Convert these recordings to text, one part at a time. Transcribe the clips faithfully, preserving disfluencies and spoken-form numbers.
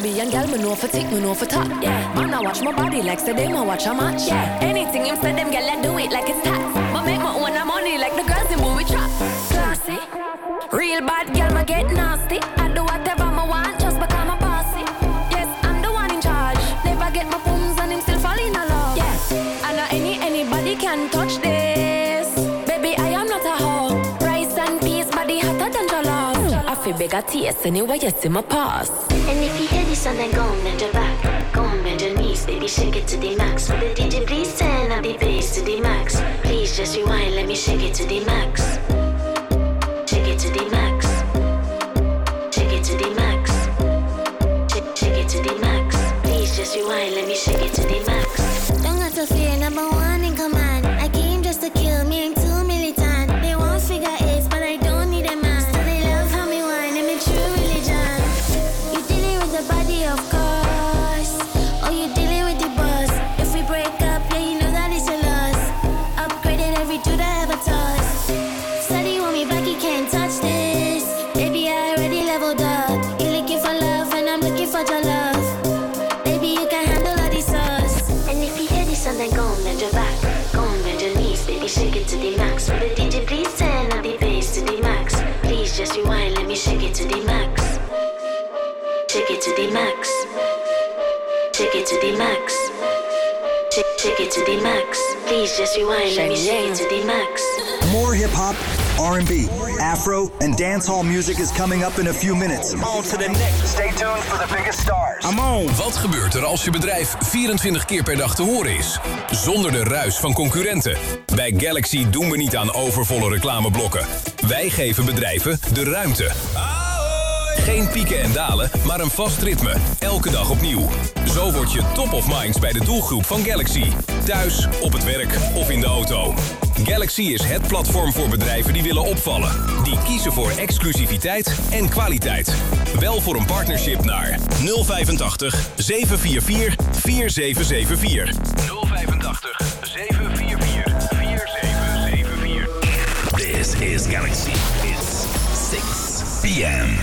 Caribbean girl, me know for tick, me know for top. Yeah, man, I watch my body like say them, I watch a match. Yeah, anything him say them, girl, I do it like it's tax. But make my own money like the girls in movie trap. Classy, real bad girl, me get nasty. I do whatever I want, just because I'm bossy. Yes, I'm the one in charge. Never get my pums and him still fall in love. Yeah, I know any anybody can touch this. Baby, I am not a hoe. Rice and peas, body hotter than jollof. I feel bigger taste anyway, you see my pass. And if you hear this song, then go on bend your back. Go on bend your knees, baby, shake it to the max. For the D J, please turn up the bass to the max. Please just rewind, let me shake it to the max. Shake it to the max. Shake it to the max. Shake, shake it to the max. Please just rewind, let me shake it to the max. Don't got to fear, number one in command. I came just to kill me, I'm too militant. They want figure eights, but I don't need a man. So they love how me whine, I'm a true religion. You dealing with the body, of course. Or you dealing with the boss. If we break up, yeah, you know that it's a loss. Upgraded every dude I ever touched. Study want me back, you can't touch this. Baby, I already leveled up. You're looking for love, and I'm looking for your love. Baby, you can handle all these sauce. And if you hear this song, then go on bend your back. Go on bend your knees, baby, shake it to the max. For the D J, please turn up the bass to the max. Please just rewind, let me shake it to the max. Shake it to the max. Shake it to the max. Shake, shake it to the max. Please just rewind, let me shake it to the max. More hip-hop, R and B, Afro, and dancehall music is coming up in a few minutes. On to the next. Stay tuned for the biggest stars. I'm on. Wat gebeurt er als je bedrijf vierentwintig keer per dag te horen is? Zonder de ruis van concurrenten. Bij Galaxy doen we niet aan overvolle reclameblokken. Wij geven bedrijven de ruimte. Geen pieken en dalen, maar een vast ritme. Elke dag opnieuw. Zo word je top of minds bij de doelgroep van Galaxy. Thuis, op het werk of in de auto. Galaxy is het platform voor bedrijven die willen opvallen. Die kiezen voor exclusiviteit en kwaliteit. Wel voor een partnership naar nul vijfentachtig zeven vier vier vier zeven zeven vier. nul vijfentachtig zeven vier vier vier zeven zeven vier. This is Galaxy. It's six p m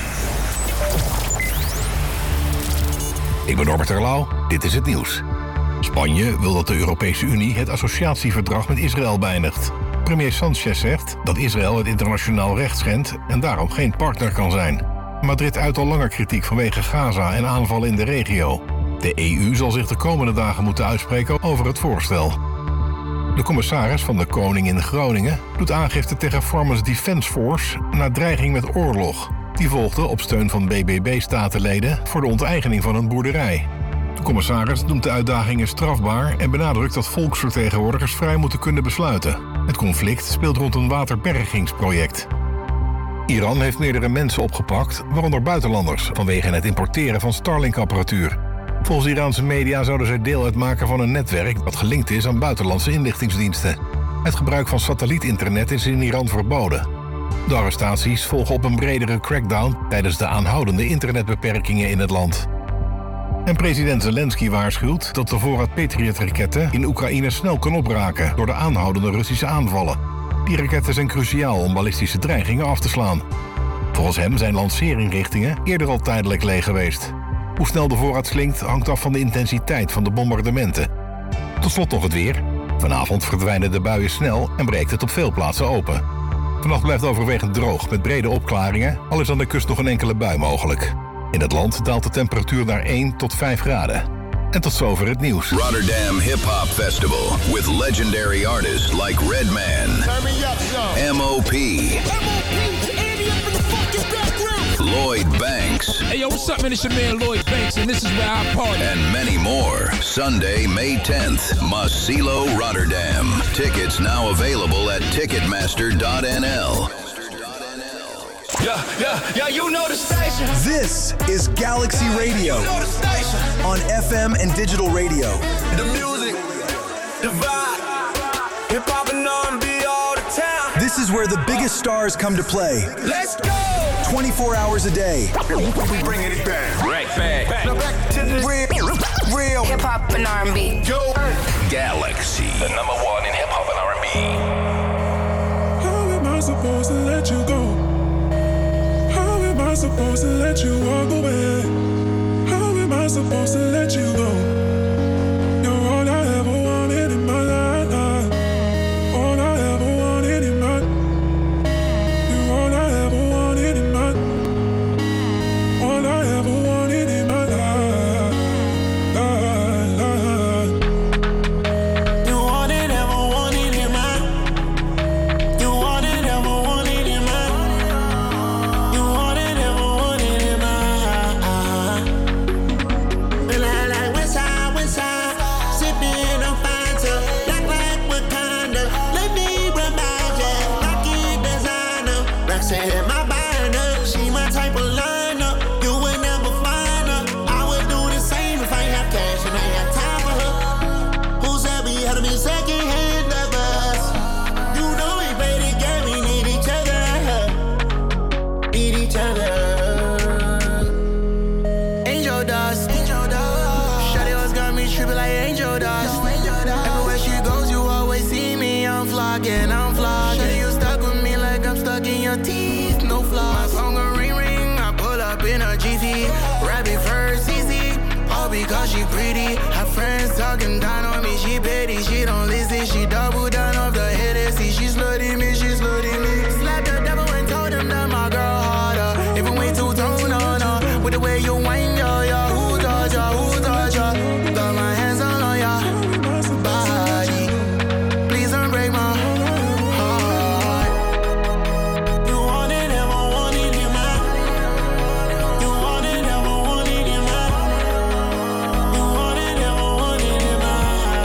Ik ben Norbert Terlouw, dit is het nieuws. Spanje wil dat de Europese Unie het associatieverdrag met Israël beëindigt. Premier Sanchez zegt dat Israël het internationaal recht schendt en daarom geen partner kan zijn. Madrid uit al langer kritiek vanwege Gaza en aanvallen in de regio. De E U zal zich de komende dagen moeten uitspreken over het voorstel. De commissaris van de Koning in Groningen doet aangifte tegen Farmers Defence Force na dreiging met oorlog. Die volgde op steun van B B B-statenleden voor de onteigening van een boerderij. De commissaris noemt de uitdagingen strafbaar en benadrukt dat volksvertegenwoordigers vrij moeten kunnen besluiten. Het conflict speelt rond een waterbergingsproject. Iran heeft meerdere mensen opgepakt, waaronder buitenlanders, vanwege het importeren van Starlink-apparatuur. Volgens Iraanse media zouden zij deel uitmaken van een netwerk dat gelinkt is aan buitenlandse inlichtingsdiensten. Het gebruik van satellietinternet is in Iran verboden. De arrestaties volgen op een bredere crackdown tijdens de aanhoudende internetbeperkingen in het land. En president Zelensky waarschuwt dat de voorraad Patriot-raketten in Oekraïne snel kan opraken door de aanhoudende Russische aanvallen. Die raketten zijn cruciaal om ballistische dreigingen af te slaan. Volgens hem zijn lanceerinrichtingen eerder al tijdelijk leeg geweest. Hoe snel de voorraad slinkt hangt af van de intensiteit van de bombardementen. Tot slot nog het weer. Vanavond verdwijnen de buien snel en breekt het op veel plaatsen open. Vannacht blijft overwegend droog met brede opklaringen, al is aan de kust nog een enkele bui mogelijk. In het land daalt de temperatuur naar één tot vijf graden. En tot zover het nieuws. Rotterdam Hip Hop Festival with legendary artists like Redman, M O P, Lloyd Banks. Hey yo, what's up, man? It's your man Lloyd Banks, and this is where I party. And many more. Sunday, May tenth, Masilo, Rotterdam. Tickets now available at ticketmaster dot n l. Yeah, yeah, yeah, you know the station. This is Galaxy Radio. You know the station. On F M and digital radio. The music, the vibe, hip hop and R and B all the time. This is where the biggest stars come to play. Let's go. twenty-four hours a day. We bringing it back. Right back. back. Now back to the real, real hip hop and R and B. Yo. Galaxy, the number one in hip hop and R and B. How am I supposed to let you go? How am I supposed to let you walk away? How am I I supposed to let you go? You're all I ever wanted in my life. All I ever wanted in my. You're all I ever wanted in my. All I ever wanted in my life. You want it, ever wanted in my. You want it, ever wanted in my. You want it, ever wanted in my. And I like west side, west side, sipping on Fanta, black like Wakanda. Let me remind ya, Rocky designer, Roxanne my binder. She my type of liner, you would never find her. I would do the same if I have cash and I have time for her. Who said we had to be second-hand lovers? You know we play the game, we need each other. Need each other. Angel dust, angel dust. Shawty always got me tripping like angel dust. Everywhere she goes, you always see me. I'm flocking, I'm flocking. Shawty, you stuck with me like I'm stuck in your teeth. No flaws. My phone gon' ring, ring. I pull up in a G T. Rabbit first, easy. All because she pretty. Her friends talking down on me. She petty, she don't listen. She double down off the head and see. She slutty me, she slutty me. Slapped the devil and told him that my girl harder. Even way too tone on her. With the way you whine, yo, yo. Who touch ya, who touch ya? Got my hands all on ya body. Please don't break my heart. You want it, ever want it in my. You want it, ever want it in my. You want it, ever want it in my.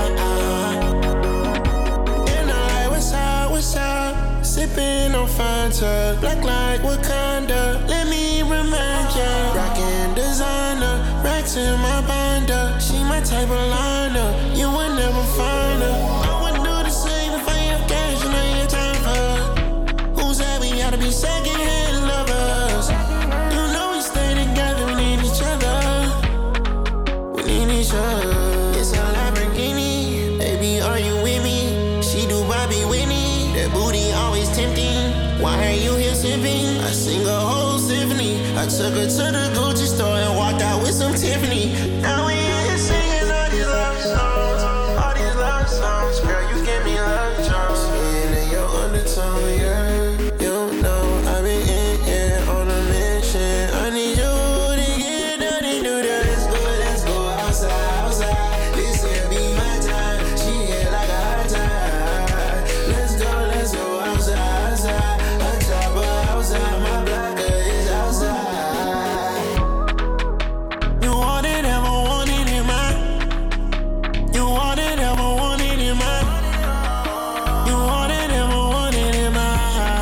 And I west side, west side, sipping on Fanta, black like Wakanda. Let me remind ya, rockin' designer, racks in my binder. She my type of liner, you would never find her. I would do the same if I have cash and I have time for her. Who said we gotta be second-hand lovers? You know we stay together, we need each other. We need each other. It's a Lamborghini, baby, are you with me? She do Bobby Whitney, that booty always tempting. Why are you here sipping? I sing a whole symphony. I took her to the Gucci store and walked out with some Tiffany. Now we here singing all these love songs, all these love songs. Girl, you give me love songs. Singing in your undertone, yeah. You know I've been in here on a mission. I need you to get dirty, do that. Let's go, let's go outside, outside. This here be my time. She here like a hard time. Let's go, let's go outside, outside. A chopper outside, my blocker is outside. You want it, ever want it in my. You want it, ever want it in my. You want it, ever want it in my.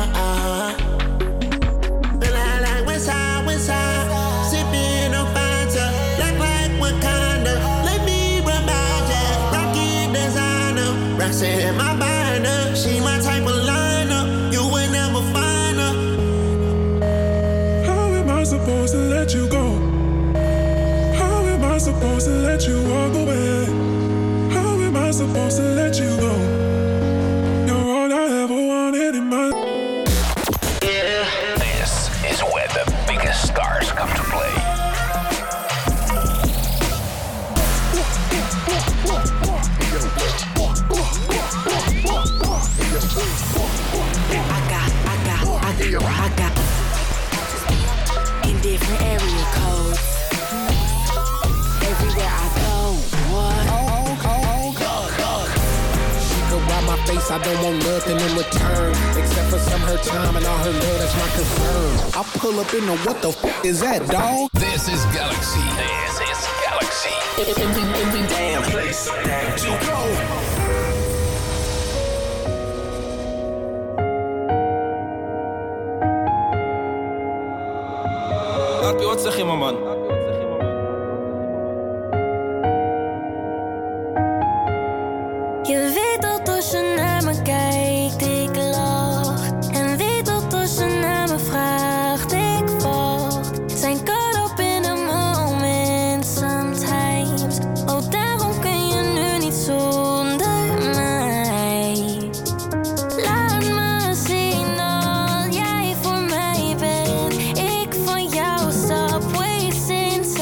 And I like west side, west side, sipping on Fanta, black like Wakanda. Let me remind ya, Rocky designer, Roxanne my binder. She my type of liner, you would never find her. How am I supposed to let you go? How am I supposed to let you walk away? How am I supposed to let you go? You're all I ever wanted in my. This is where the biggest stars come to play. I got, I got, I got, I got in different area codes. Everywhere I go, what? She could ride my face, I don't want nothing in return. Except for some her time and all her love, that's my concern. I pull up in the what the f is that, dog? This is Galaxy. This is Galaxy. Every damn place that you go. Arpi, wat zeg je, man? Je weet dat als je naar me kijkt, ik lach. En weet dat als je naar me vraagt, ik wacht. Zijn caught up in a moment sometimes. Oh, daarom kun je nu niet zonder mij. Laat me zien dat jij voor mij bent. Ik van jou stop way since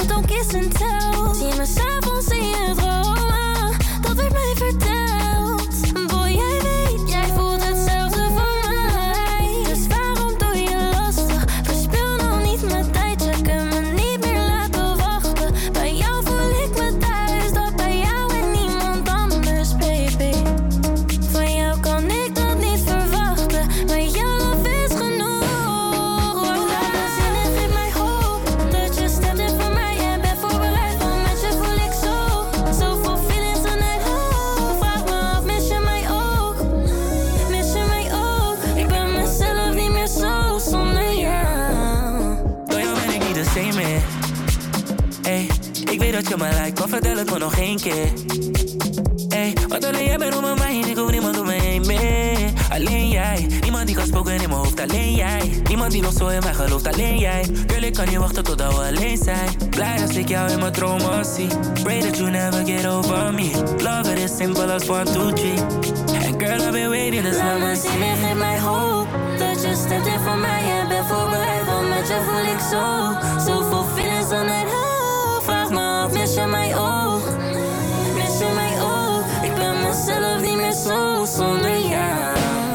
met ook kiss en tell. Zie je me s'avonds in je dromen, dat werd mij verteld. Boy, jij weet, jij voelt hetzelfde voor mij. Dus waarom doe je lastig? Verspil nou niet mijn tijd, je kunt me niet meer laten wachten. Bij jou voel ik me thuis, dat bij jou en niemand anders, baby. Van jou kan ik dat niet verwachten, maar jouw love is genoeg. Laat me zien en geef mij hoop, dat je stept in voor mij en bent voorbereid. Want met je voel ik zo, zoveel feelings en net hoog. Vraag me af, mis je mij ook? Mis je mij ook? Ik ben mezelf niet meer zo zonder jou. Door jou ben ik niet de same meer. Ey, ik weet dat je me lijkt, maar vertel het me nog één keer. Ey, want alleen jij bent op mijn mind, ik hoef niemand om me heen meer. Alleen jij, niemand die kan spoken in mijn hoofd, alleen jij. Niemand die nog zo in mij gelooft, alleen jij. Girl, ik kan niet wachten totdat we alleen zijn. Blij als ik jou in mijn dromen zie. Pray that you never get over me. Love it is simple as one, two, three. And girl, I've been waiting this Laat summer. me zien en geef mij hoop, dat je stept in voor mij en bent voorbereid. Want met je voel ik zo, zoveel feelings aan het hoofd. Vraag me af, mis je mij ook? Mis je mij ook? Ik ben mezelf niet meer zo zonder jou.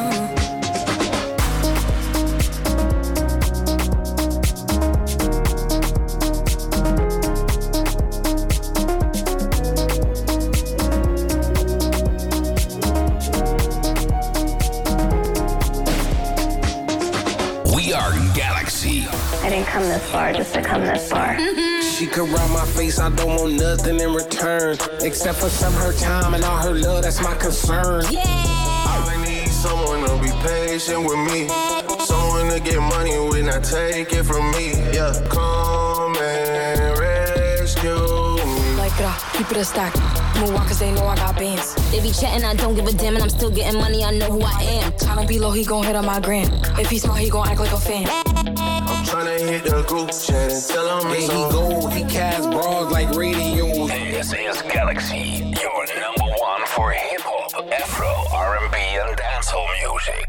We are Galaxy. I didn't come this far just to come this far. She could rub my face, I don't want nothing in return. Except for some her time and all her love, that's my concern. I really need someone to be patient with me. Someone to get money when I take it from me. Yeah, come and rescue me. Like that, keep it a stack. Moonwalkers, they know I got bands. They be chatting, I don't give a damn, and I'm still getting money, I know who I am. Tryna be low, he gon' hit on my gram. If he smart, he gon' act like a fan. I'm tryna hit the group chat and tell him Hey, it's he on. gold, he cast bras like radio. This is Galaxy, your number one for hip-hop, Afro, R and B and dancehall music.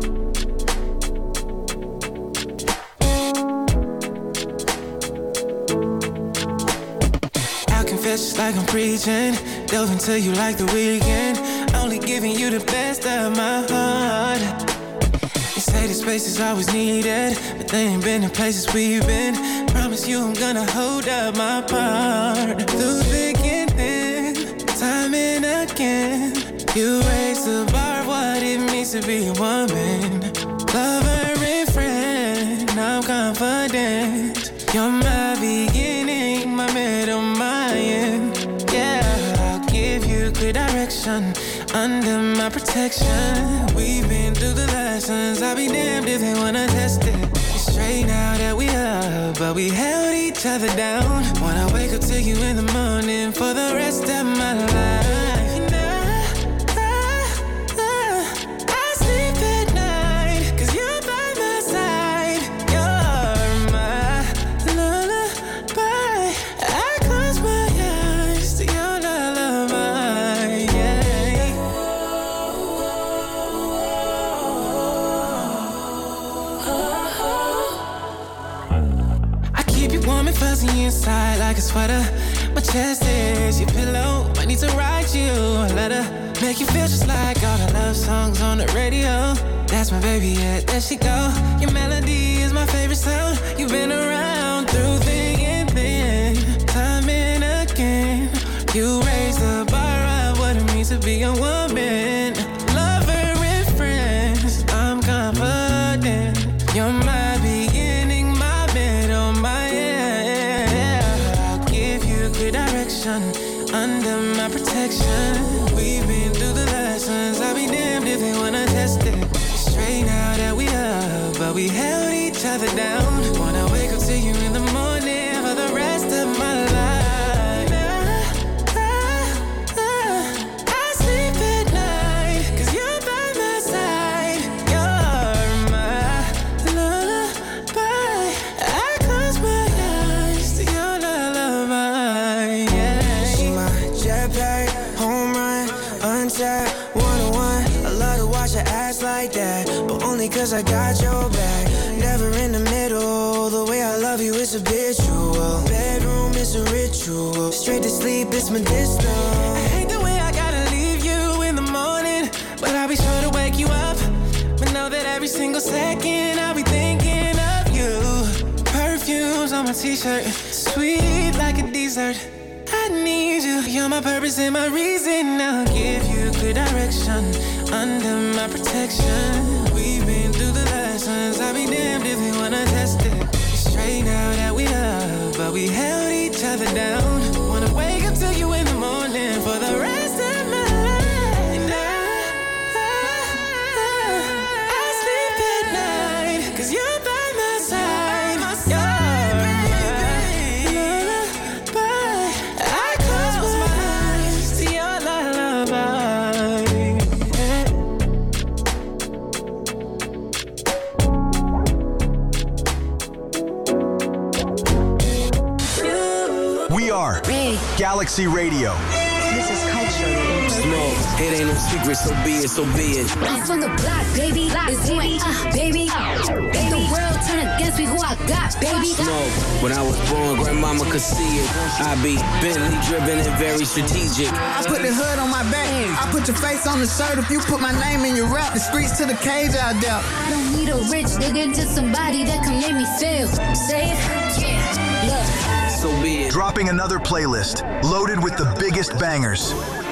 I confess just like I'm preaching, delve into you like the weekend. Only giving you the best of my heart. You say the space is always needed, but they ain't been in places we've been. Promise you I'm gonna hold up my part. Through thick and thin, time and again, you raise the bar of what it means to be a woman. Lover and friend, I'm confident. You're my beginning, my middle, my end. Yeah, I'll give you clear direction under my protection. We've been through the lessons, I'll be damned if they wanna test it. It's straight now that we up, but we held each other down. Wanna wake up to you in the morning for the rest of my life. And I, I, I, I sleep at night, cause you're by my side. You're my lullaby. I close my eyes to your lullaby, yeah. I keep you warm and fuzzy inside like a sweater. My chest is your pillow. Might need to write you a letter. Make you feel just like all the love songs on the radio. That's my baby, yeah, there she go. Your melody is my favorite sound. You've been around through thick and thin, time and again. You raise the bar of what it means to be a woman. Lover and friends, I'm confident. You're my beginning, my middle, my end. I'll give you clear direction under my protection. We've been through the lessons, I'll be damned if they wanna test it. It's straight now that we up, but we held each other down. Wanna wake up to you in the morning for the rest of my life. I, I, I sleep at night, cause you're by my side. You're my lullaby. I close my eyes to your lullaby, yeah. She my jetpack, home run, untapped, one-on-one. I love to watch her ass like that, but only cause I got your back. Never in the middle, the way I love you is habitual. Bedroom is a ritual. Straight to sleep, it's medicinal. I hate the way I gotta leave you in the morning, but I'll be sure to wake you up. But know that every single second I'll be thinking of you. Perfumes on my t-shirt, sweet like a dessert. I need you, you're my purpose and my reason. I'll give you good direction, under my protection. We've been through the lessons, I'll be damned if you wanna test it. It's straight now that we love, but we held each other down. Wanna wake up to you in the morning for the rest of my life. And I, I, I sleep at night, cause you're by my side. My side, baby. But I close my eyes to your lullaby. We are Galaxy Radio. This is culture. Smoke, it ain't no secret, so be it, so be it. I'm from the block, baby. It's you and uh, baby. If the world turn against me, who I got, baby? Smoke, when I was born, grandmama could see it. I be Bentley driven and very strategic. I put the hood on my back. I put your face on the shirt. If you put my name in your rap, the streets to the cage out there. I don't need a rich nigga, just somebody that can make me feel safe. Yeah, look. So be it. Dropping another playlist loaded with the biggest bangers.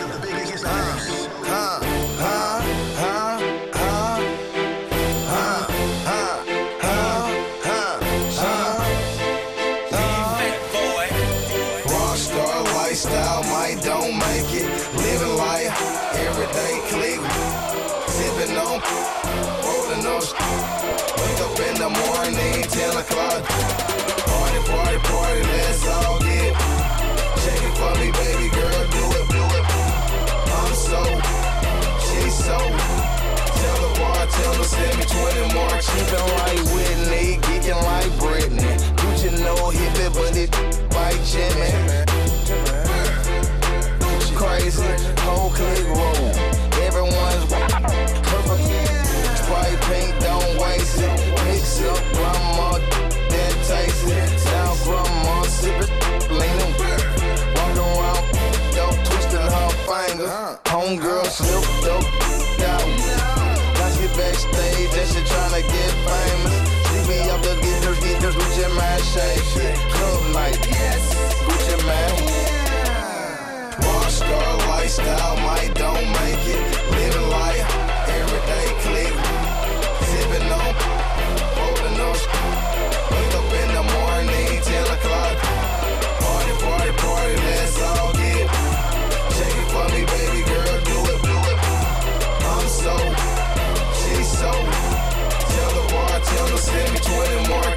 Rockstar lifestyle, might don't make it. Living life, everyday click. Sipping on, rolling on. Wake up in the morning, ten o'clock. Party, party, party, let's all get. Shake it for me, baby girl, do it, do it. I'm so, she's so. Tell the bartender, send me twenty more. Cheapin' like Whitney, geeking like Britney. Gucci no hippie, but it like Jimmy. Crazy, whole click roll. Everyone's perfect. Sprite pink, don't waste it. Mix up, grandma, that taste it. Now grandma sippin', leanin'. Walk around, dope, twistin' her finger. Homegirl slipped up, out. Now she backstage and she tryna get famous. See me up the geekers, geekers, Gucci man shake. Club night, yes, Gucci man. Rockstar lifestyle, might don't make it. Living life, everyday click. Sipping on, rolling on. Wake up in the morning, ten o'clock. Party, party, party, let's all get. Shake it for me, baby girl, do it, do it. I'm so, she's so. Tell the bartender, send me twenty more.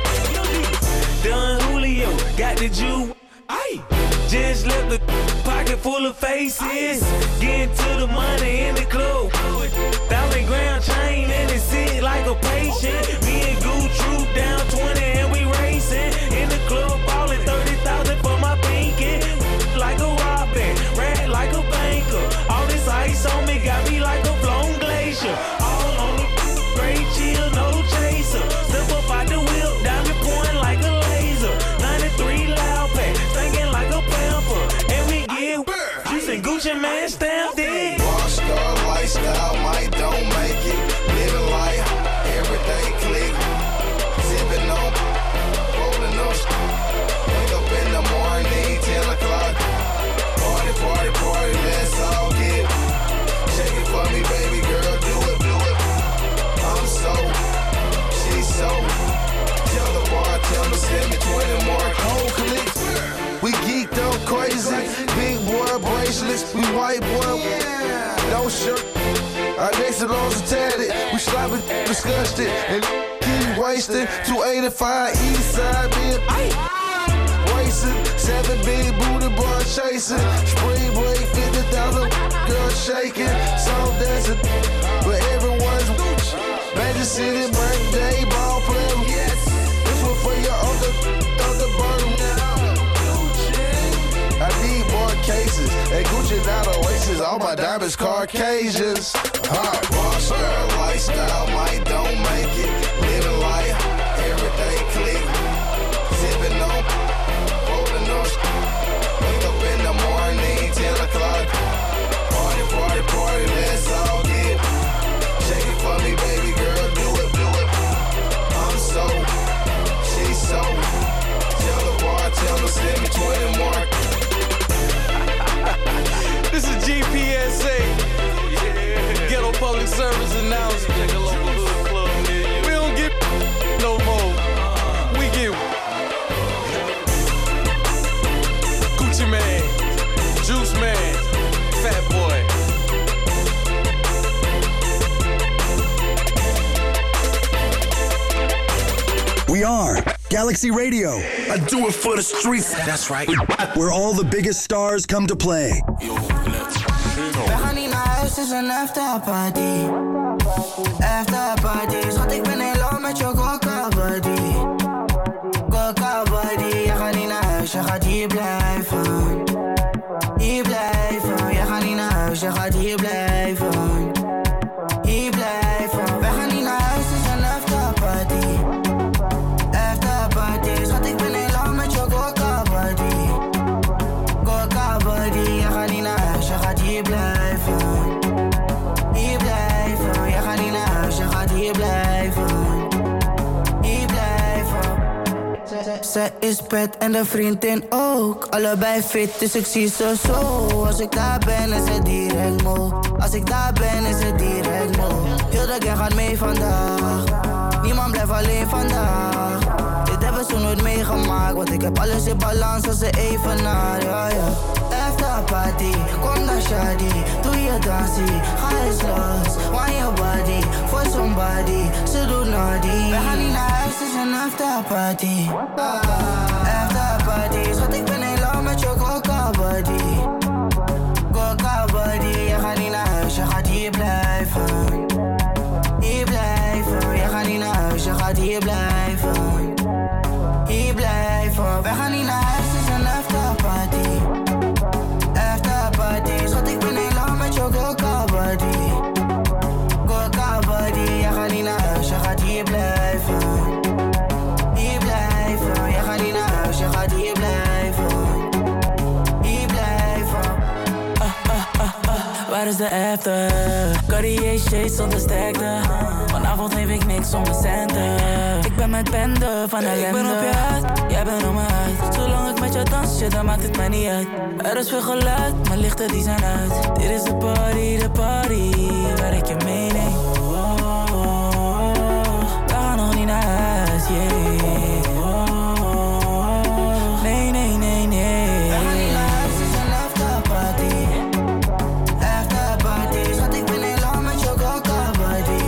Don Julio, got the Jew. Aye. Just left the pocket full of faces. Getting to the money in the club. Thousand ground chain and it sit like a patient. Me and Goo troop down twenty and we racing. In the club ballin' thirty thousand for my pinky. Like a robin, rat like a banker. All this ice on me got me like a blown glacier. All on the great chill, no chaser. Step up out the whip, diamond point like a laser. ninety-three loud pack, stinking like a pamper. And we get juice and Gucci man stamped it. Rockstar lifestyle, might don't make it. Living life, everyday click. Sipping on, rolling on. Wake up in the morning, ten o'clock. Party, party, party, let's all get. Shake it for me, baby girl, do it, do it. I'm so, she's so. Tell the bartender, send me twenty more. Whole click. We geeked up crazy. Big boy bracelets, we white boy. No shirt. Our next loans are tatted. We sloppy, disgusted, and keep wasting. two eighty-five east side, being racing. Seven big booty boy chasing. Spring break, fifty thousand girl shaking. Song dancing, but everyone's Magic City birthday ball player. Yes, this one for your older Thunderbird now. I need more cases. And Gucci not Oasis. All my diamonds Caucasians. Hard rockstar lifestyle, might don't make it. Living life, everyday click. Sipping on, rolling on. man, Fat Boy. We are Galaxy Radio. I do it for the streets. That's right. Where all the biggest stars come to play. We gaan niet naar huis, het is een afterparty. Afterparty, schat ik ben heel lang met je coca body. Coca body, je gaat niet naar huis, je gaat hier blijven. Hier blijven, je gaat niet naar huis, je gaat hier blijven. Hier blijven, we gaan niet naar huis, het is een afterparty. Afterparty, schat ik ben heel lang met je coca body. Coca body, je gaat niet naar huis, je gaat hier blijven. Hier blijven, je gaat niet naar huis, je gaat hier blijven. Hier blijven. Zij is pet en de vriendin ook. Allebei fit, dus ik zie ze zo. Als ik daar ben, is het direct mo. Als ik daar ben, is het direct mo. Heel de gang gaat mee vandaag. Niemand blijft alleen vandaag. Dit hebben ze nooit meegemaakt, want ik heb alles in balans als ze even naar, ja, ja. Afterparty, kom naar shawty, doe je dansie, ga eens los, want your body, for somebody, ze doet naughty. We gaan niet naar huis, het is een afterparty. Afterparty, schat ik ben heel lang met je coca body. Coca body, je gaat niet naar huis, je gaat hier blijven. Hier blijven, je gaat niet naar huis, je gaat hier blijven. Hier blijven, we gaan niet naar huis, het is een afterparty. Afterparty, schat ik ben heel lang met je coca body. Coca body, je gaat niet naar huis, je gaat hier blijven. Hier blijven, je gaat niet naar huis, je gaat hier blijven. Hier blijven. Uh, uh, uh, uh, waar is de after? Cartier shades zonder sterkte. Vanavond geef ik niks zonder centen. Ik ben met bende van ellende. Ik ben op je huid, jij bent op mijn huid. Zolang ik met je dans, shit, dan maakt het mij niet uit. Er is veel geluid, maar lichten die zijn uit. Dit is de party, de party, waar ik je meeneem. Oh, oh, oh. We gaan nog niet naar huis, yeah. Oh, oh, oh. Nee, nee, nee, nee. We gaan niet naar huis, het is een afterparty. Afterparty, schat ik ben heel lang met je coca body.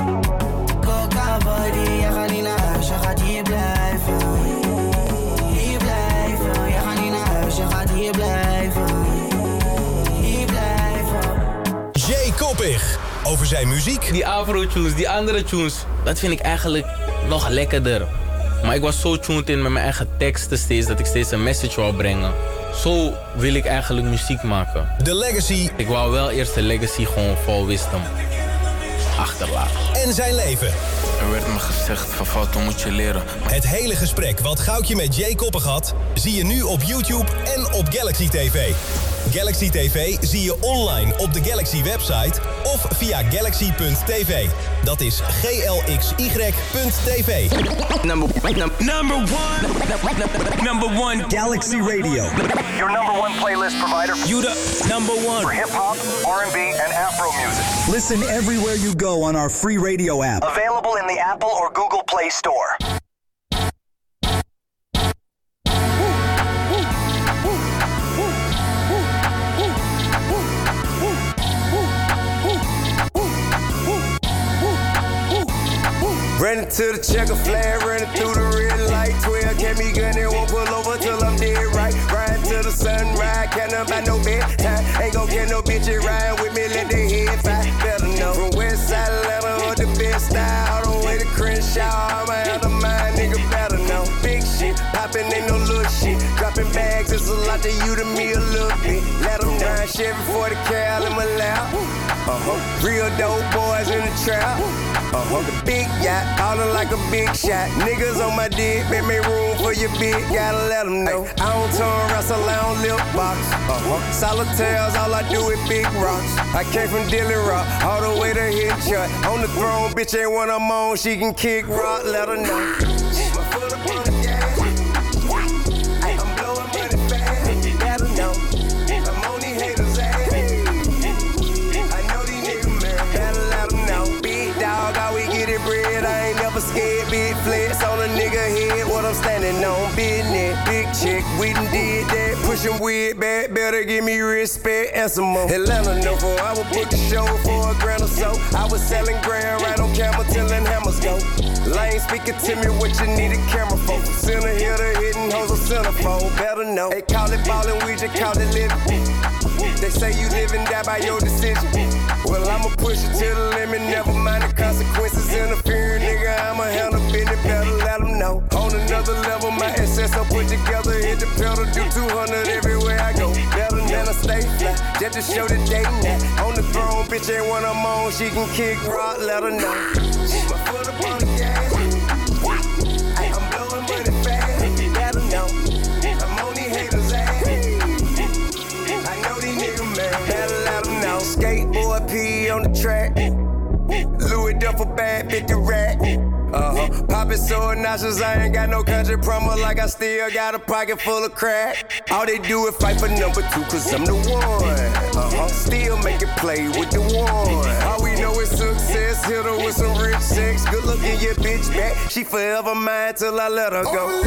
Coca body, je gaat niet naar huis, je gaat hier blijven. Hier blijven, je gaat niet naar huis, je gaat hier blijven. Hier blijven. Jay Koppig. Over zijn muziek. Die afro-tunes, die andere tunes, dat vind ik eigenlijk nog lekkerder. Maar ik was zo tuned in met mijn eigen teksten steeds, dat ik steeds een message wou brengen. Zo wil ik eigenlijk muziek maken. De Legacy. Ik wou wel eerst de Legacy gewoon vol wisdom achterlaten. En zijn leven. Er werd me gezegd, van fouten moet je leren. Het hele gesprek wat Goudje met Jay Koppig had, zie je nu op YouTube en op Galaxy T V. Galaxy T V zie je online op de Galaxy website of via galaxy punt t v. Dat is G L X Y punt t v. Number, number one. Number one. Galaxy Radio. Your number one playlist provider. You the number one. For hip-hop, R and B, and Afro music. Listen everywhere you go on our free radio app. Available in the Apple or Google Play Store. Running to the checker flag, running through the red light. twelve kept me gunning, won't pull over till I'm dead right. Riding to the sunrise, can't about no bedtime. Ain't gon' get no bitch riding with me, let their head fly. Better know. From West Side Atlanta or the best style, all the way to Crenshaw, I'ma have the mind, nigga better know. Big shit, poppin' ain't no little shit. Dropping bags, it's a lot to you, to me a little bit. Let them ride Chevy for the Cal in my lap. Uh-huh, real dope boys in the trap. Uh-huh, the big yacht, ballin' like a big shot. Niggas on my dick, make me room for your big, gotta let them know. I don't turn wrestle, I don't lip box. Uh-huh, solitaires, all I do is big rocks. I came from Dilly Rock, all the way to Hit Shot. On the throne, bitch ain't one I'm on, she can kick rock, let her know. My foot up on the gas, I'm blowing money fast, let her know. I'm on these haters' ass, I know these niggas, man, better let them know. Big dog, all we get it bread, I ain't never scared. Big flex on a nigga head, what I'm standing on. Business, big chick, we done did that. Push Russian weird bad, better give me respect and some more. Atlanta, no for I would book the show for a grand or so. I was selling grand right on camera, telling hammers go. Lane speaking to me what you need a camera for. Center hitter, hitting hoes or centerfold, better know. They call it ballin', we just call it living. They say you live and die by your decision. Well, I'ma push it to the limit, never mind the consequences. Interfering, nigga, I'ma handle business, better let them know. On another level, my assets are put together, hit the pedal, do two hundred everywhere I go. Better than a stay fly, just to show the day now. On the throne, bitch ain't one I'm on, she can kick rock, let her know. My foot up on the gas, I'm blowing money fast, let her know. I'm on these haters' ass, I know these niggas mad, better let them know. Skateboard P on the track, Louis Duffel bag, fifty rack. Uh-huh. Poppin' so obnoxious, I ain't got no country promo, like I still got a pocket full of crack. All they do is fight for number two, cause I'm the one. Uh-huh. Still make it play with the one. All we know is success, hit her with some rich sex. Good looking your bitch back, she forever mine till I let her go.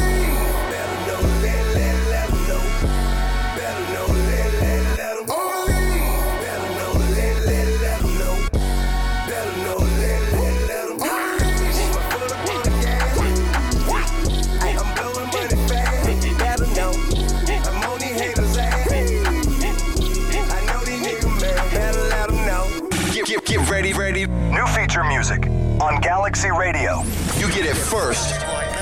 Get ready, ready. New feature music on Galaxy Radio. You get it first.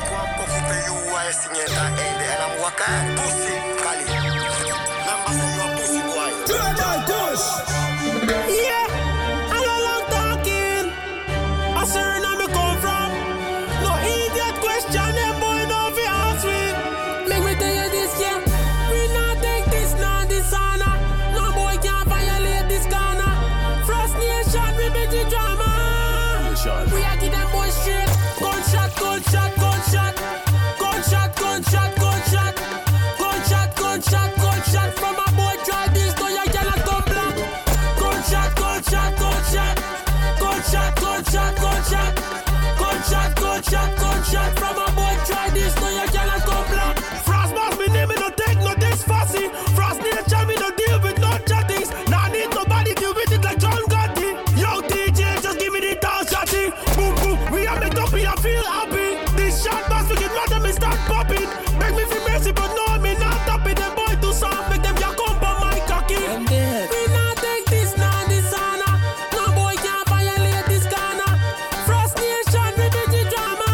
Yeah, I don't like talking. I say where me come from. No idiot question, them boy no fi ask me. Make me tell you this, yeah. We not take this, not this honor. No boy can violate this corner. Frost Nation, we make the drama. We are give them boys straight. Gunshot, gunshot, gunshot. Gunshot, gunshot, gunshot. Gunshot, gunshot, gunshot. From a boy try this, no you cannot come back. Gunshot, gunshot, gunshot. Gunshot, gunshot, gunshot. Gunshot, gunshot, gunshot. From a boy try this, no you cannot come back. Frost boss, me name me no take no this fussy. Frost Nation, me no deal with no chattings. Nah need nobody deal with it like John Gotti. Yo D J, just give me the town shotty. Boom boom, we are make up, we are feel happy. This shot boss, we get mad and me start popping. Make me feel mercy, but no, me not happy. Them boy too soft, make them ya come for my cocky. We not take this, not this honor. No boy can violate this corner. Frost Nation, we beat the drama.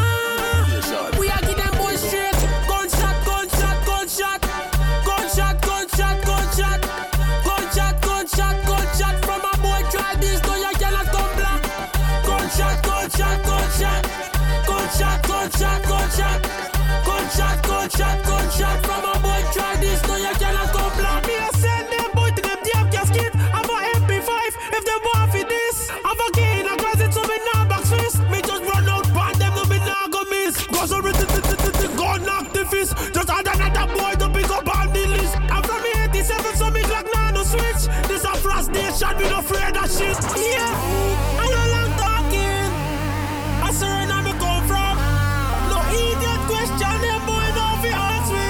We are give them boys straight. Gunshot, gunshot, gunshot. Gunshot, gunshot, gunshot. Gunshot, gunshot, gunshot. From a boy try this, no you cannot come back. Gunshot, gunshot, gunshot. Gunshot, gunshot, gunshot. Gunshot, gunshot, gunshot. From a boy try this, no you cannot come back. Me a send them boy to them damn casket. I'm a M P five if they want for this. I'm a key in a closet so me nah box fist. Me just run out pan them, no me nah go miss. Go so go knock the fist. Just add another boy to pick up on the list. I'm from eighty-seven so me Glock nah no switch. This a Frost Nation, we no afraid of shit. Yeah, I don't like talking. I say where me come from. No idiot question, them boy no fi ask me.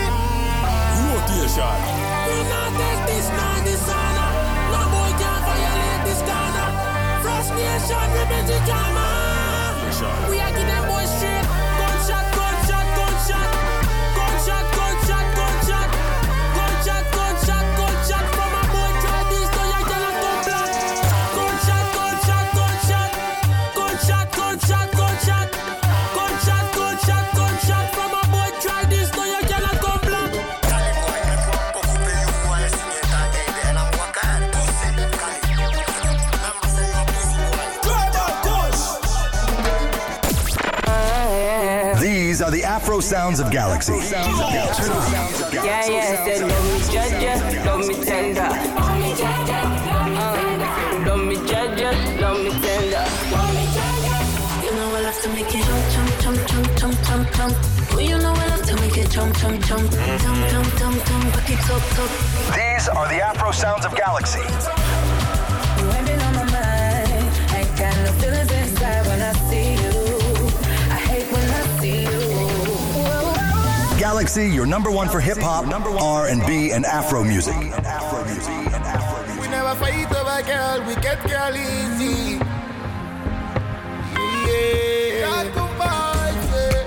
Rotation. We not take this, not this honor. No boy can violate this corner. Frost Nation, we beat the drama. We are give them boys straight. Gunshot, gunshot, gunshot. Gunshot, gunshot, gunshot. Gunshot, gunshot, gunshot. From a boy try this, no you cannot come back. Gunshot, gunshot, gunshot. Gunshot, gunshot, gunshot. Gunshot, gunshot, gunshot. From a boy try this, no you cannot come back. These are the Afro sounds of Galaxy. Yeah, yeah, said love me judge, love me tender. Uh, love me judge, love me tender. You know I love to make it jump, jump, jump, jump, jump, jump. Oh, you know I love to make it jump, jump, jump, jump, jump, jump, jump, back it up, up. These are the Afro sounds of Galaxy. You ain't been on my mind. I got no feelings inside when I see you. I hate when I see you. Galaxy, your number one for hip-hop, R and B, and Afro music. We never fight over girl, we get girl easy. Yeah, got to fight, yeah.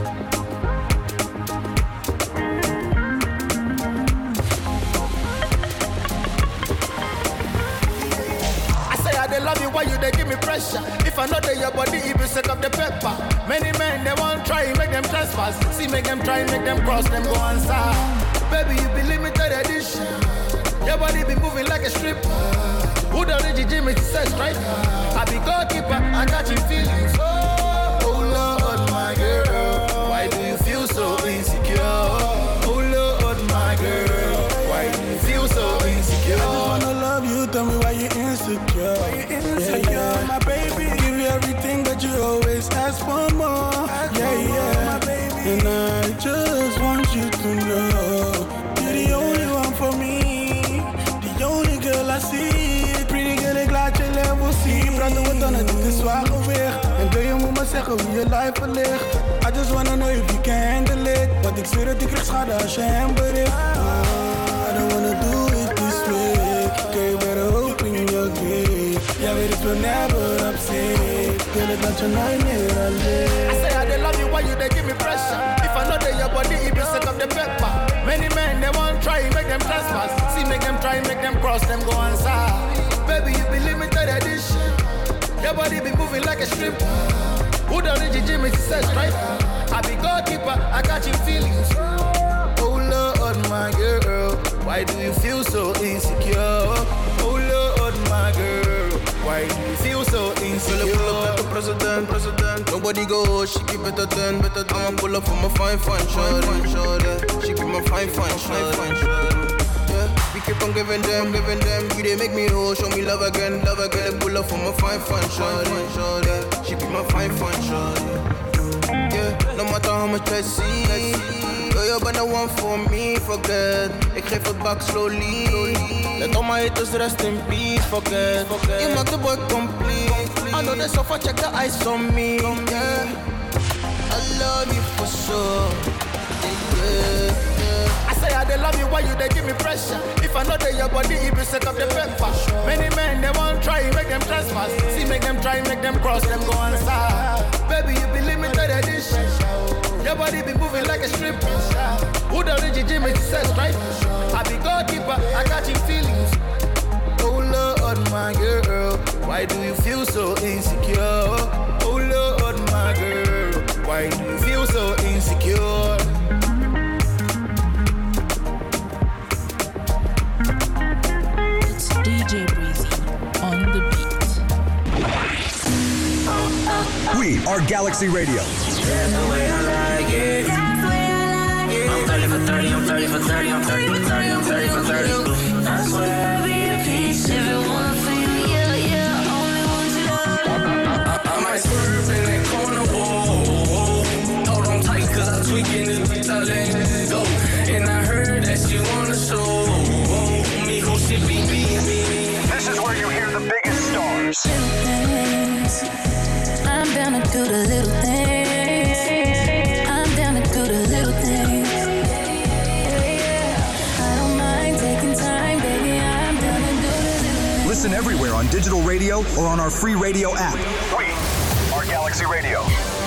I say I they love you, why you they give me pressure? If I know that your body, it be sick of the pepper. Many men, they won't try, make them trespass. See, make them try, make them cross, them go inside. Baby, you be limited edition. Your body be moving like a stripper. Who the rich gym is sex, right? I be goalkeeper, I got you feelings. Oh, oh Lord, my girl, why do you feel so insecure? Oh Lord, my girl, why do you feel so insecure? I just wanna love you, tell me why you insecure. Why you insecure? Yeah, yeah. My baby, give you everything that you always ask for more. Ask yeah, for yeah, more, my baby. And I just want you to know you're the only one for me, the only girl I see. Pretty girl, ik laat je level zien. Praten we dan, het is zwaar gewicht. En wil je moet me zeggen hoe je lijf verlicht. I just wanna know if you can handle it. Want ik zweer dat ik krijg schade als je hem bericht. Ah, I don't wanna do it this way. Girl, you better open your gate. Ja, weet ik wil never upset. Girl, ik laat je nooit meer alleen. I say I they love you, why you they give me pressure? If I know that your body, it be sick of the pepper. Many men, they won't try, make them trespass. See, make them try, make them cross, them go inside. Baby, you be limited edition. Your body be moving like a stripper. Who the rich gym is sex, right? I be goalkeeper, I got you feelings. Oh Lord, my girl, why do you feel so insecure? Oh Lord, my girl, why do you feel so insecure? Pull up like a president, president. Nobody go, she keep it a ten, better than I'ma pull up for my fine, fine, shorty. She keep my fine, fine, fine, shorty. We keep on giving them, giving them. You they make me whole, show me love again, love again. Pull up for my fine, fine, shorty, shorty. She be my fine, fine, shorty. Yeah, no matter how much I see, girl, you bent the one for me, forget. Ik geef het back slowly. Let all my haters rest in peace, forget. You make the boy complete. I know there's so far, check the ice on me. Yeah, I love you for sure. Yeah, yeah. I say I they love you, why you they give me pressure? If I know that your body, it be sick of the pepper. Many men, they won't try, make them trespass. See, make them try, make them cross, them go inside. Baby, you be limited edition. Your body be moving like a stripper. Who the rich gym is sex, right? I be goalkeeper, I got you feelings. Oh Lord, my girl, why do you feel so insecure? Oh Lord, my girl, why do you feel so insecure? It's D J Breezy on the beat. We are Galaxy Radio. That's the way I like it. That's the way I like it. I'm thirty for thirty, I'm thirty for thirty, I'm thirty for thirty, I'm thirty for thirty. I swear I'll be a piece if it wasn't for you, yeah, yeah. I only want you to I, I, I might swerve in that corner, whoa. Hold on tight, cause I tweak in this bitch, I let go. And I heard that she wanna show me who she be, be, be. This is where you hear the biggest stars. I'm down to do the little things. I'm down to do the little things. I don't mind taking time, baby. I'm down to do the little things. Listen everywhere on digital radio or on our free radio app. We are Galaxy Radio.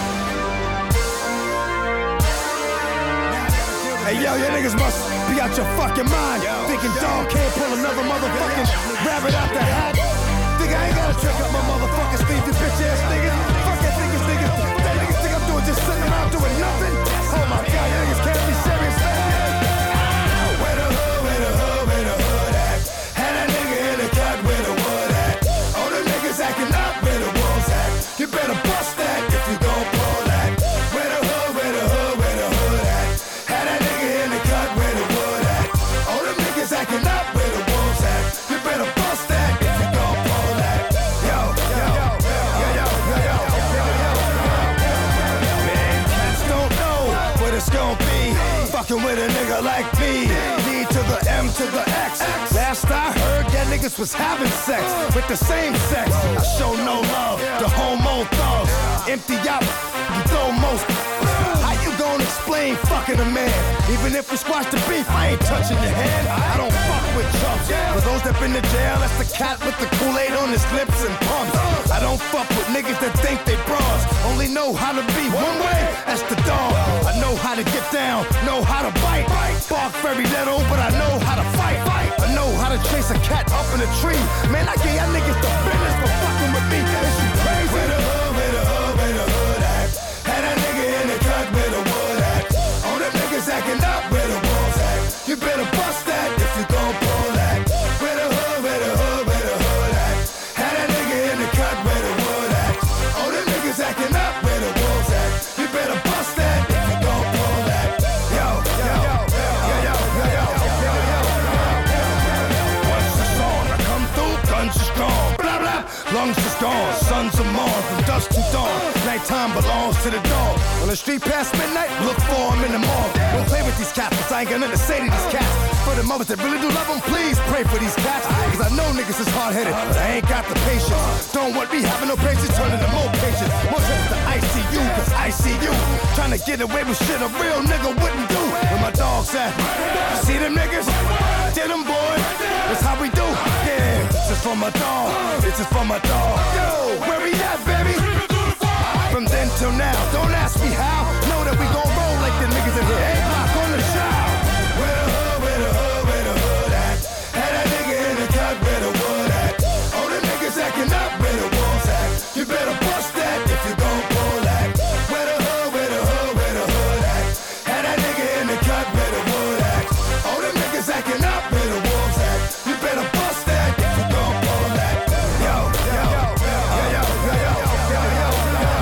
Hey yo, you niggas must be out your fucking mind. Yo, Thinking yo, dog can't pull another motherfucking rabbit out the hat. Think I ain't gotta trick up my motherfucking sleeve, you bitch ass niggas. Fuck that niggas, niggas. That niggas think I'm doing just sitting around doing nothing. Oh my god, you niggas can't be serious. Where the hood, where the hood, where the hood at? Had that nigga in the cut where the wood at. All the niggas acting up where the wolves at. You better bust that if you don't pull that. Where the hood, where the hood, where the hood at? Had that nigga in the cut where the wood at. All the niggas acting up where the wolves at. You better bust that if you don't pull that. Yo, yo, yo, yo, yo, yo, yo, yo, yo, yo. Man, cats don't know what it's gonna be. Fucking with a nigga like me. D to the M to the X. Last I heard, that niggas was having sex with the same sex. I show no love to homo thugs. Empty out, you throw most. How you don't explain fucking a man. Even if we squash the beef, I ain't touching your hand. I don't fuck with chumps. For those that been to jail, that's the cat with the Kool-Aid on his lips and pumps. I don't fuck with niggas that think they bras. Only know how to be one way, that's the dog. I know how to get down, know how to bite. Bark very little, but I know how to fight. I know how to chase a cat up in a tree. Man, I get y'all niggas the business for fucking with me. Is you crazy? Where the hood, where the hood, where the hood at? Had that nigga in the cut where the wood at. All them niggas acting up where the wolves at. You better bust that if you gon' pull that. Where the hood, where the hood, where the hood at? Had that nigga in the cut where the wood at. All them niggas acting up where the wolves at. You better bust that if you gon' pull that. Yo, yo, yo, yo, yo, yo, yo, yo, yo, yo. Once the song, I come through, guns is strong. Blah, blah, lungs is gone. Sons of Mars from dusk to dawn. Nighttime belongs to the dog. On the street past midnight, look for him in the mall. Don't play with these cats, cause I ain't got nothing to say to these cats. For the mothers that really do love them, please pray for these cats. Cause I know niggas is hard-headed, but I ain't got the patience. Don't want me having no patience, turning to more patience. More trips to I C U, cause I see you. Trying to get away with shit a real nigga wouldn't do. Where my dogs at? You see them niggas? Get them, boy. That's how we do. Yeah, this is for my dog. This is for my dog. Yo, where we at, baby? From then till now, don't ask me how. Know that we gon' roll like the niggas in here. A block on the show. Where the hood, where the hood, where the hood at? Had that nigga in the cut where the wood at. All the niggas acting up where the wolves at. You better bust that if you gon' pull that. Where the hood, where the hood, where the hood at? Had that nigga in the cut where the wood at. All the niggas acting up where the wolves at. You better bust that if you gon' pull that. Yo, yo, yo, yo, yo, yo, yo, yo, yo, yo.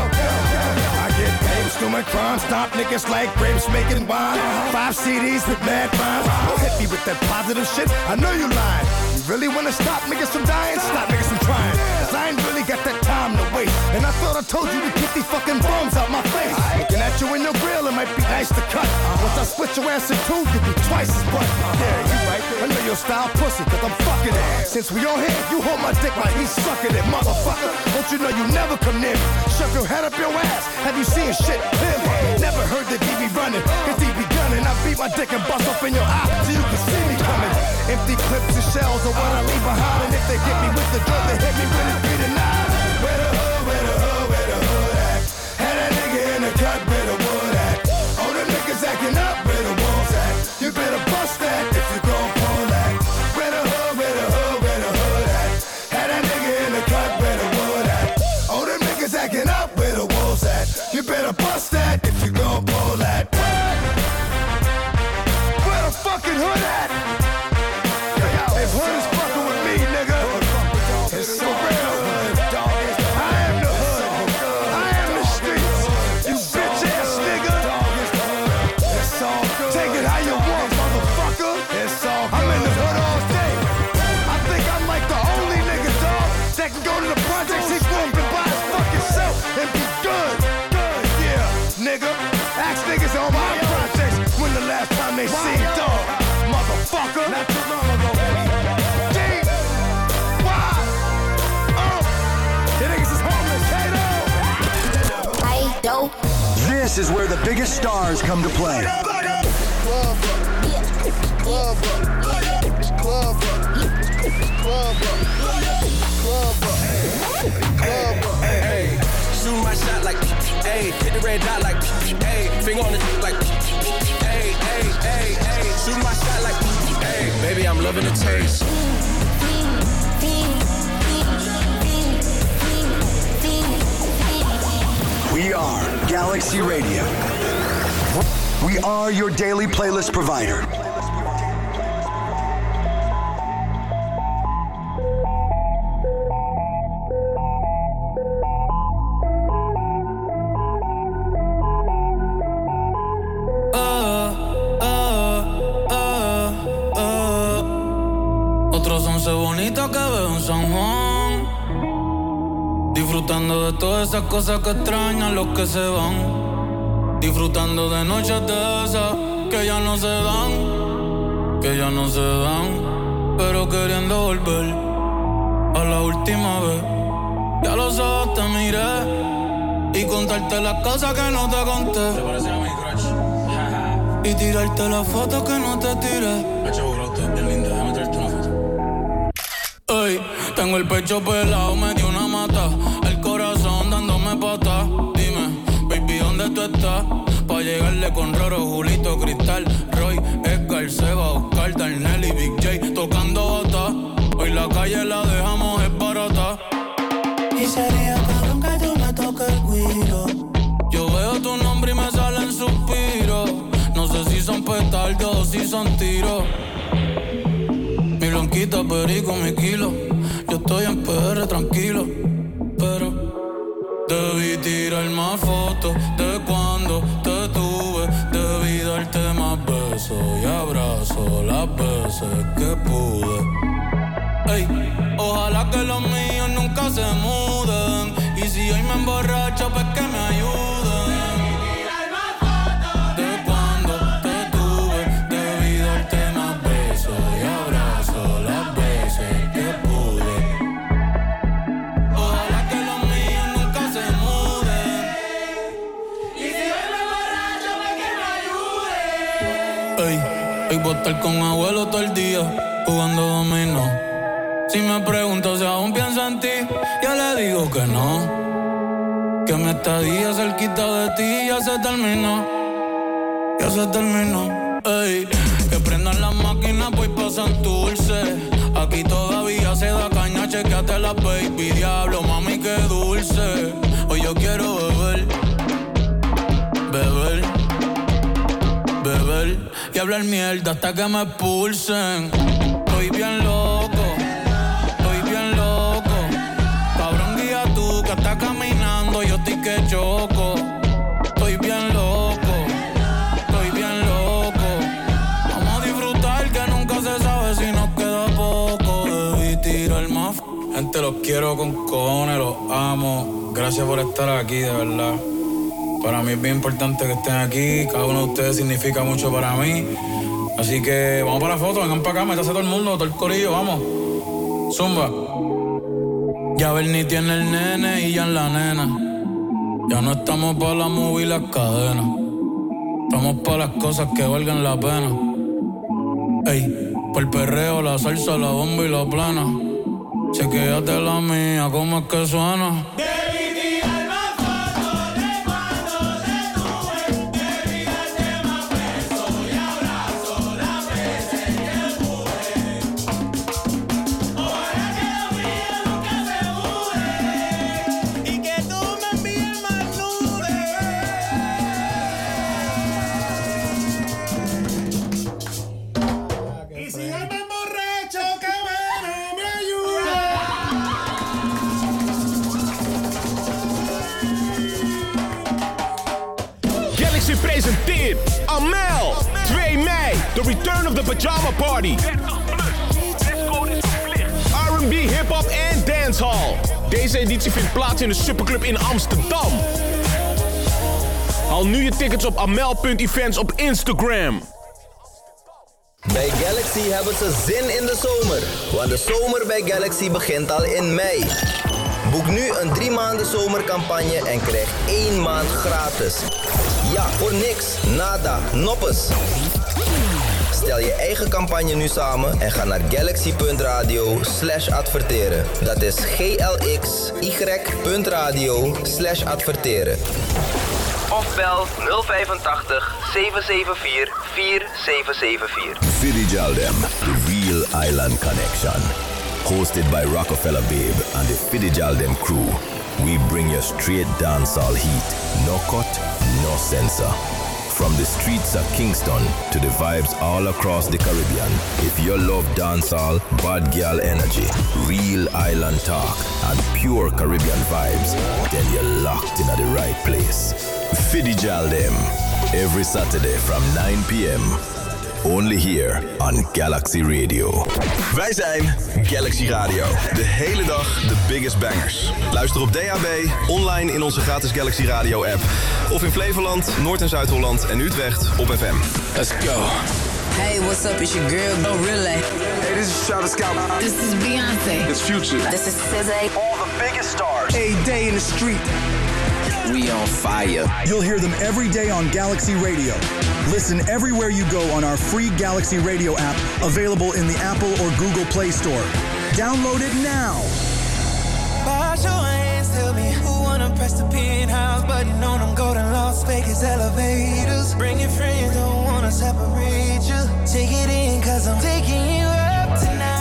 I get names to my crime, stop niggas like grapes making wine. Five C Ds with mad rhymes. Don't hit me with that positive shit, I know you lying. You really wanna stop niggas from dying? Stop niggas from trying. Cause I ain't really got that time to waste. And I thought I told you to get these fucking bums out my face. Looking at you in your grill, it might be nice to cut. Once I split your ass in two, you'll be twice as butt. Yeah, you right. I know your style pussy, cause I'm fucking it. Since we on here, you hold my dick like he's sucking it, motherfucker. Don't you know you never come near me? Shove your head up your ass. Have you seen shit clearly? Never heard the D B running, cause D B gunning. I beat my dick and bust off in your eye so you can see me coming. Empty clips and shells are what I leave behind. And if they get me with the drug, they hit me with it, be denied. Where the hood, where the hood, where the hood at? Had that nigga in the cut where the wood at. All them niggas acting up where the wolves at. You better bust that if you gon' pull that. Where the hood, where the hood, where the hood at? Had that nigga in the cut where the wood at. All them niggas acting up where the wolves at. You better bust that if you gon' pull that. Where the fucking hood at? If hood is fucking with me, nigga, it's so real. I am the hood. I am the streets. You bitch ass nigga. It's all good. Take it how you want, motherfucker. It's all good. I'm in the hood all day. I think I'm like the only nigga, dog, that can go to the projects he grew up and buy his fucking self and be good. Good, yeah, nigga. Ask niggas on my projects when the last time they seen dog, motherfucker. Not too long ago, baby. This is where the biggest stars come to play. Shoot my shot like hey, hit the red dot like hey, finger on the like hey, hey, hey, hey. Shoot my shot like hey, baby, I'm loving the taste. We are Galaxy Radio. We are your daily playlist provider. Otros once bonitos que veo en San Juan. Disfrutando de todas esas cosas que extrañan los que se van. Disfrutando de noches de esas que ya no se dan, que ya no se dan, pero queriendo volver a la última vez. Ya los ojos te miré y contarte las cosas que no te conté. ¿Te parece a mi crush? y tirarte la foto que no te tiré. Bien linda, déjame traerte una foto. Ey, tengo el pecho pelado, me dio una mata. El corazón dándome pata. Dime, baby, ¿dónde tú estás? Pa' llegarle con Roro, Julito, Cristal, Roy, Edgar, Seba, Oscar, Darnell y Big J tocando bata. Hoy la calle la dejamos es barata. Y sería cabrón que tú me toques el guiro. Yo veo tu nombre y me salen suspiros. No sé si son petardos o si son tiros. Mi blanquita, perico, mi kilo. Yo estoy en P R tranquilo, pero debí tirar más fotos de cuando te tuve. Debí darte más besos y abrazos las veces que pude. Ey, ojalá que los míos nunca se muden. Y si hoy me emborracho, pues que me ayuden. De cuando te tuve, debí darte más besos y abrazos las veces que pude. Ojalá que los míos nunca se muden. Y si hoy me emborracho, pues que me ayuden. Ey, hoy voy a estar con abuelo todo el día jugando dominó. Si me pregunto si aún pienso en ti, yo le digo que no. Que mi estadía cerquita de ti ya se terminó. Ya se terminó. Ey, que prendan las máquinas pues pasan dulce. Aquí todavía se da caña, chequeate la baby. Diablo, mami, qué dulce. Hoy yo quiero beber, beber, beber y hablar mierda hasta que me expulsen. Estoy bien loco. Está caminando, yo estoy que choco. Estoy bien loco, estoy bien loco. Vamos a disfrutar que nunca se sabe si nos queda poco. Debí tirar más. Gente, los quiero con cojones, los amo. Gracias por estar aquí, de verdad. Para mí es bien importante que estén aquí. Cada uno de ustedes significa mucho para mí. Así que vamos para la foto, vengan para acá, métase todo el mundo, todo el corillo, vamos. Zumba. Ya Bernie tiene el nene y ya en la nena. Ya no estamos pa' la movie y las cadenas. Estamos pa' las cosas que valgan la pena. Ey, pa' el perreo, la salsa, la bomba y la plana. Chequéate la mía, ¿cómo es que suena? Amel, twee mei, the return of the Pajama Party. R and B, hip-hop en dancehall. Deze editie vindt plaats in de Superclub in Amsterdam. Haal nu je tickets op amel punt events op Instagram. Bij Galaxy hebben ze zin in de zomer. Want de zomer bij Galaxy begint al in mei. Boek nu een drie maanden zomercampagne en krijg één maand gratis. Ja, voor niks, nada, noppes. Stel je eigen campagne nu samen en ga naar galaxy punt radio slash adverteren. Dat is g l x y punt radio slash adverteren. Of bel nul vijfentachtig, zeven zeven vier, vier zeven zeven vier. Fidijaldem, the real island connection. Hosted by Rockefeller Babe and the Fidijaldem crew. We bring you straight dancehall heat. No cut, no censor. From the streets of Kingston to the vibes all across the Caribbean. If you love dancehall, bad girl energy, real island talk, and pure Caribbean vibes, then you're locked in at the right place. Fidijaldem, every Saturday from nine p.m. Only here on Galaxy Radio. Wij zijn Galaxy Radio. De hele dag de biggest bangers. Luister op D A B, online in onze gratis Galaxy Radio app. Of in Flevoland, Noord- en Zuid-Holland en Utrecht op F M. Let's go. Hey, what's up? It's your girl, Bo Riley. Hey, this is Travis Scott. This is Beyonce. It's Future. This is S Z A. All the biggest stars. A day in the street. We on fire. You'll hear them every day on Galaxy Radio. Listen everywhere you go on our free Galaxy Radio app, available in the Apple or Google Play Store. Download it now. By show of hands, tell me who wanna press the penthouse button on them golden Las Vegas elevators. Bring your friends, don't wanna separate you. Take it in, cause I'm taking you up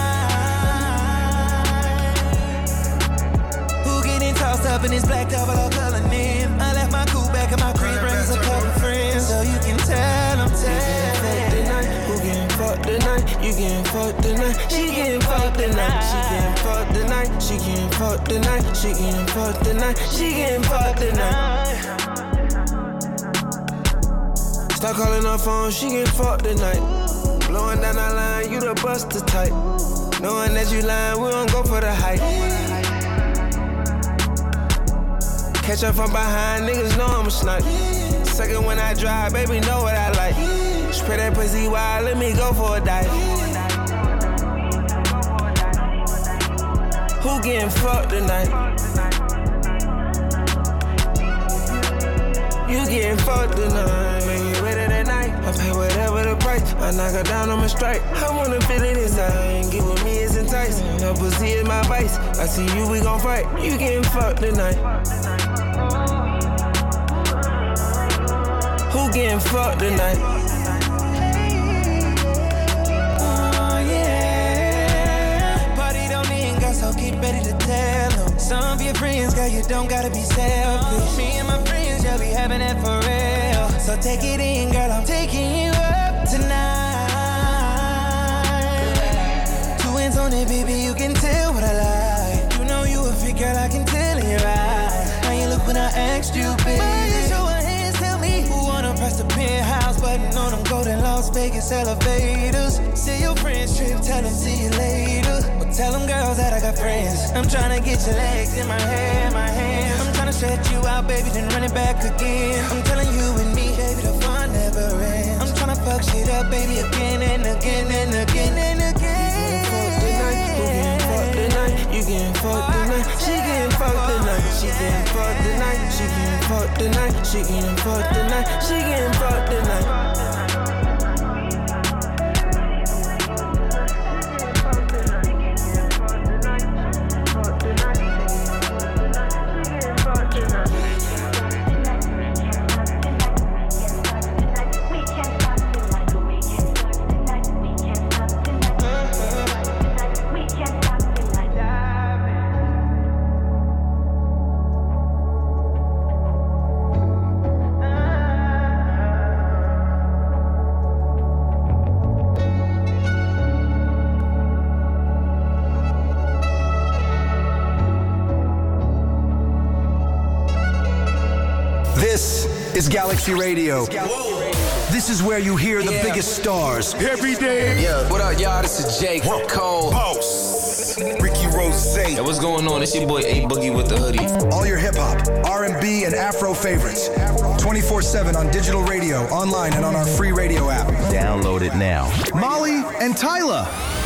tonight. Who getting tossed up in this black double or coloring? I left my coupe back in my crib, brings a couple friends, so you can tell them, tell them. Who getting fucked tonight? You getting fucked tonight? She getting fucked tonight. She getting fucked tonight. She getting fucked tonight. She getting fucked tonight. She getting fucked tonight. Start calling her phone. She getting fucked tonight. Blowing down our line. You the buster type. Knowing that you lying, we don't go for the hype. Catch up from behind, niggas know I'm a snipe. Second when I drive, baby know what I like. Spray that pussy wild, let me go for a dive. Who getting fucked tonight? You getting fucked tonight. Make you ready tonight. I pay whatever the price. I knock her down on my strike. I wanna feel it inside. Get with me, it's entice. No pussy is my vice. I see you, we gon' fight. You getting fucked tonight. Who getting fucked tonight? Oh yeah. Party don't need gas, so get ready to tell them. Some of your friends, girl, you don't gotta be selfish. Me and my friends, you'll be having it for real. So take it in, girl, I'm taking you up tonight. Two hands on it, baby, you can tell what I like. You know you a freak, girl, I can tell in your eyes. How you look when I asked you, baby? Press the penthouse button on them golden Las Vegas elevators. See your friends trip, tell them see you later. Well, tell them girls that I got friends. I'm tryna get your legs in my hair, my hands. I'm tryna stretch you out, baby, then run it back again. I'm telling you and me, baby, the fun never ends. I'm tryna fuck shit up, baby, again and again and again and again. You getting fucked tonight. She getting fucked tonight. She getting fucked tonight. She getting fucked tonight. She getting fucked tonight. She getting fucked tonight. Is Galaxy Radio. This is where you hear the yeah. biggest stars. Every day. Yeah, what up, y'all? This is Jake Cole. Boss. Ricky Rose. Hey, what's going on? It's your boy A Boogie with the hoodie. All your hip hop, R and B, and Afro favorites. twenty-four seven on digital radio, online, and on our free radio app. Download it now. Molly and Tyler.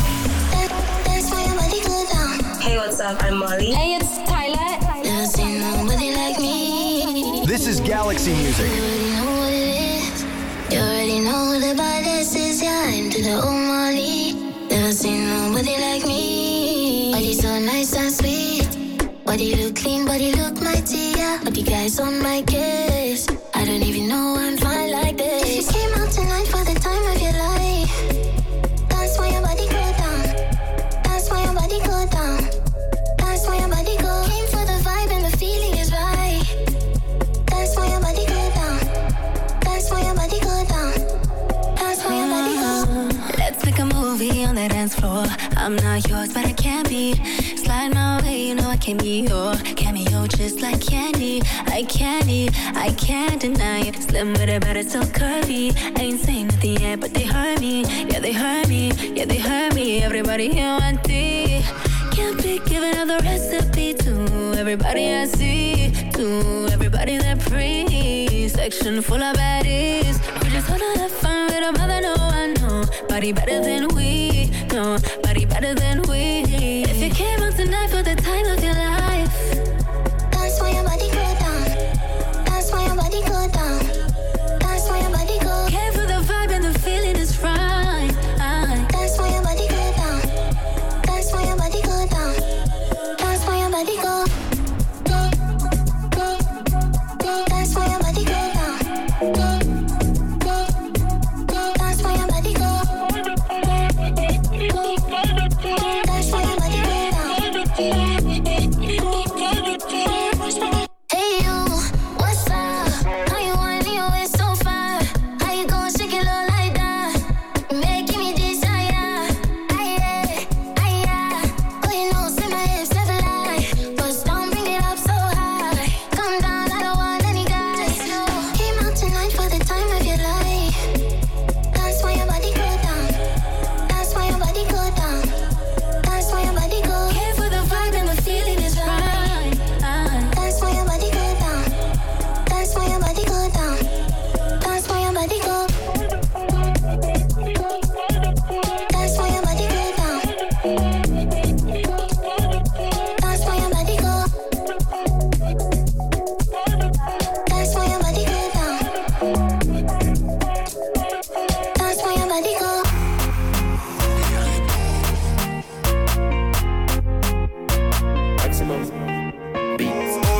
Hey, what's up? I'm Molly. Hey, it's Tyler. Never seen nobody like me. This is Galaxy Music. You already know what it is. You already know what the baddest is. Yeah, into the old Molly. Never seen nobody like me. Body so nice and sweet. Body look clean, body look mighty. Yeah, but the guys on my case. I don't even know I'm fine like this. If you came out tonight for the time of your life, that's why your body go down. That's why your body go down. That's why your body go. Came for the vibe and the feeling is right. That's why your body go down. That's why your body go down. That's why your body go. Let's make a movie on the dance floor. I'm not yours, but I can't be. Slide my way, you know I can be your cameo just like candy. I candy, I can't deny it. Slim with it, but it's so curvy. I ain't saying nothing yet, but they heard me. Yeah, they heard me. Yeah, they heard me. Everybody here want tea. Can't be giving out the recipe to everybody I see. To everybody that free. Section full of baddies. We just wanna have fun with a mother, no I know. Body better than we. No, body better than we. If you came out tonight for the time of your life, that's why your body go down. That's why your body go down. That's why your body go. Came for the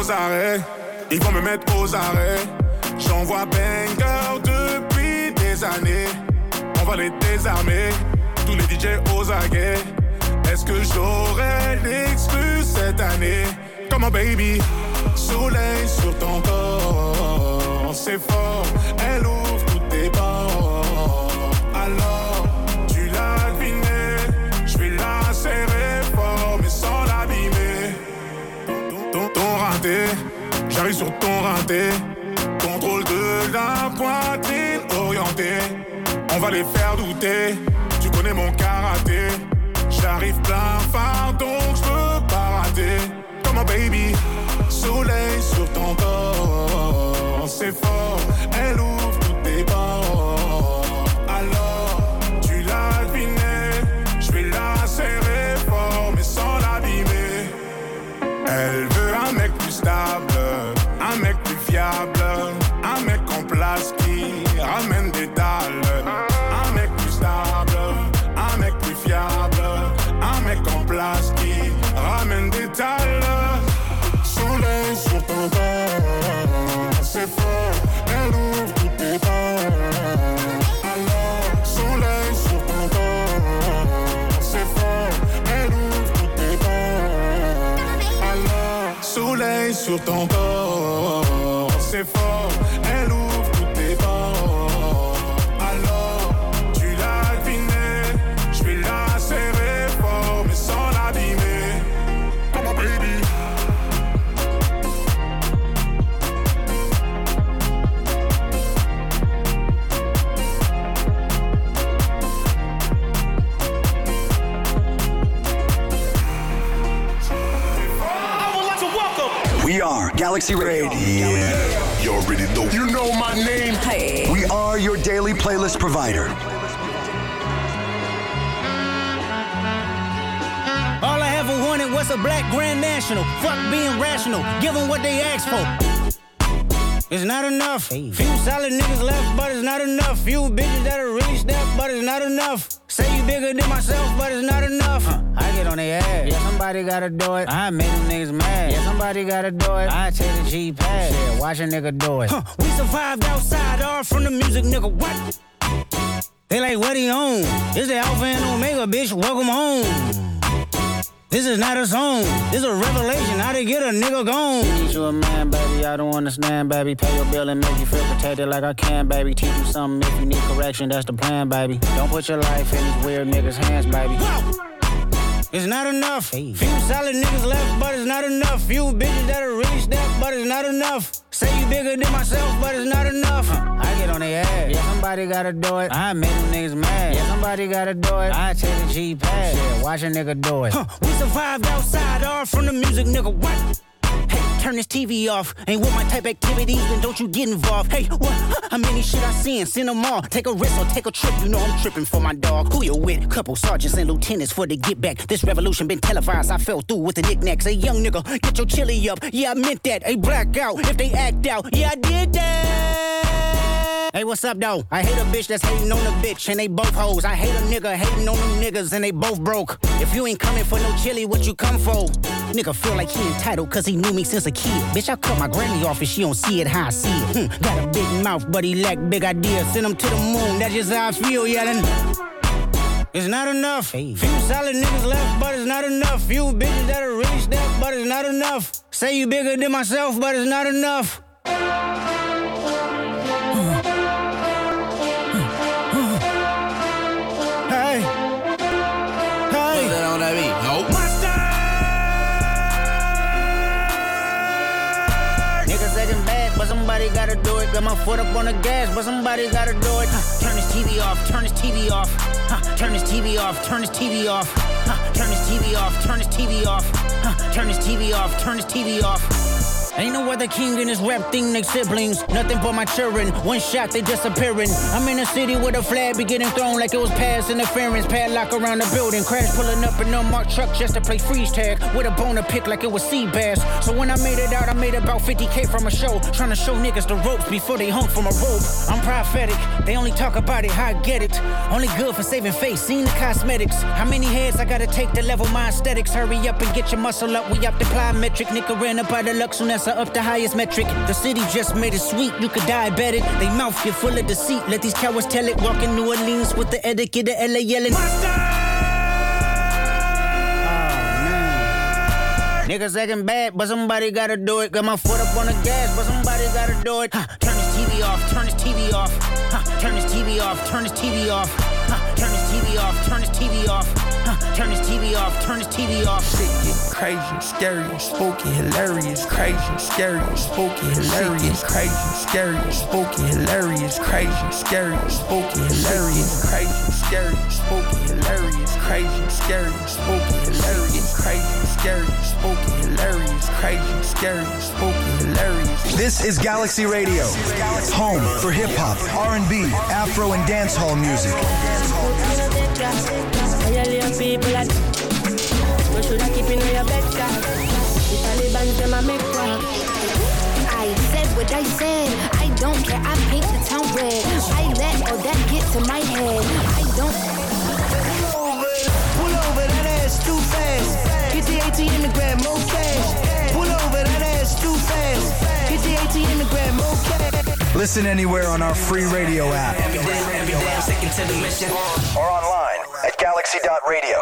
aux arrêts. Ils vont me mettre aux arrêts. J'envoie banger depuis des années. On va les désarmer. Tous les D J aux aguets. Est-ce que j'aurai l'exclu cette année? Come on baby, soleil sur ton corps. C'est fort, elle ouvre toutes tes bords. Alors, tu l'as deviné. J'vais la serrer fort mais sans l'abîmer. Ton, ton raté, j'arrive sur ton raté. Contrôle de la poitrine orientée. On va les faire douter. Tu connais mon karaté. J'arrive plein phare donc j'peux pas rater. Come on baby, soleil sur ton corps. C'est fort, elle ouvre toutes tes bords. Alors, tu l'as deviné. J'vais la serrer fort mais sans l'abîmer. Elle veut un mec plus stable, un mec plus fiable, un mec en place qui ramène des dalles. Un mec plus stable, un mec plus fiable, un mec en place qui ramène des dalles. Soleil sur ton corps, c'est fort, elle ouvre toutes tes portes. Alors, soleil sur ton corps, c'est fort, elle ouvre toutes tes portes. Alors, soleil sur ton corps, c'est fort, elle ouvre toutes tes portes. Alors, tu l'as deviné, j'vais la serrer fort mais sans l'abîmer. Come on baby. We are Galaxy Radio. You already know. You know my name. Hey. We are your daily playlist provider. All I ever wanted was a black Grand National. Fuck being rational. Give them what they asked for. It's not enough. Few solid niggas left, but it's not enough. Few bitches that'll really step, but it's not enough. Say you bigger than myself, but it's not enough. Uh, I get on their ass. Yeah, somebody gotta do it. I make them niggas mad. Yeah, somebody gotta do it. I take the G-Pad. Shit, watch a nigga do it. Huh, we survived outside, all from the music, nigga. What? They like, what he on? It's the Alpha and Omega, bitch. Welcome home. This is not a song. This is a revelation. How to get a nigga gone. Need you a man, baby. I don't understand, baby. Pay your bill and make you feel protected like I can, baby. Teach you something if you need correction. That's the plan, baby. Don't put your life in these weird niggas' hands, baby. Whoa! It's not enough. Hey. Few solid niggas left, but it's not enough. Few bitches that'll really step, but it's not enough. Say you bigger than myself, but it's not enough. Uh, I get on their ass. Yeah, somebody gotta do it. I make them niggas mad. Yeah, somebody gotta do it. I take the G-Pad. Shit, watch a nigga do it. Huh, we survived outside, all from the music, nigga. What? Hey, turn this T V off. Ain't with my type activities, then don't you get involved. Hey, what? How many shit I seen? Send them all. Take a risk or take a trip. You know I'm tripping for my dog. Who you with? Couple sergeants and lieutenants for the get back. This revolution been televised. I fell through with the knickknacks. Hey, young nigga, get your chili up. Yeah, I meant that. Hey, black out if they act out. Yeah, I did that. Hey, what's up, though? I hate a bitch that's hating on a bitch, and they both hoes. I hate a nigga hating on them niggas, and they both broke. If you ain't coming for no chili, what you come for? Nigga feel like he entitled, cause he knew me since a kid. Bitch, I cut my granny off and she don't see it how I see it. Hm, got a big mouth, but he lack big ideas. Send him to the moon, that's just how I feel, yelling. It's not enough. Hey. Few solid niggas left, but it's not enough. Few bitches that'll really step, but it's not enough. Say you bigger than myself, but it's not enough. Hey. Hey. What's that on that beat? Nope. Niggas second back, but somebody gotta do it. Got my foot up on the gas, but somebody gotta do it. Huh, turn this T V off, turn this T V off. Huh, turn this T V off, turn this T V off. Huh, turn this T V off, turn this T V off. Huh, turn this T V off, turn this T V off. Ain't no other king in this rap thing, they siblings. Nothing but my children. One shot, they disappearing. I'm in a city with a flag be getting thrown like it was past interference. Padlock around the building. Crash pulling up an unmarked truck just to play freeze tag. With a bone to pick like it was sea bass. So when I made it out, I made about fifty K from a show. Trying to show niggas the ropes before they hung from a rope. I'm prophetic. They only talk about it, how I get it. Only good for saving face, seen the cosmetics. How many heads I gotta take to level my aesthetics? Hurry up and get your muscle up. We up the plyometric. Nigga ran up out of luck soon as Yes, I up the highest metric. The city just made it sweet. You could diabetic. They mouth get full of deceit. Let these cowards tell it. Walk in New Orleans with the etiquette of L A yelling. Niggas acting bad, but somebody gotta do it. Got my foot up on the gas, but somebody gotta do it. Huh, turn this T V off, turn this T V off. Huh, turn this T V off, turn this T V off. Huh, turn this T V off, turn this T V off. Huh, turn this T V off, turn this T V off. Shit get crazy, scary, spooky, hilarious, crazy, scary, spooky, hilarious, crazy, scary, spooky, hilarious, crazy, scary, spooky, hilarious, crazy, scary, spooky, hilarious, crazy, scary, spooky, hilarious, crazy, scary, spooky, hilarious, crazy, scary, spooky, hilarious. This is Galaxy Radio, home for hip hop, R and B, Afro, and dancehall music. I said what I said. I don't care. I paint the town red. I let all that get to my head. I don't. Pull over, pull over that ass too fast. Get the A T M and grab more cash. Pull over that ass too fast. Get the A T M and grab more cash. Listen anywhere on our free radio app. Every day, every day I'm sticking to the mission. Or online at galaxy dot radio.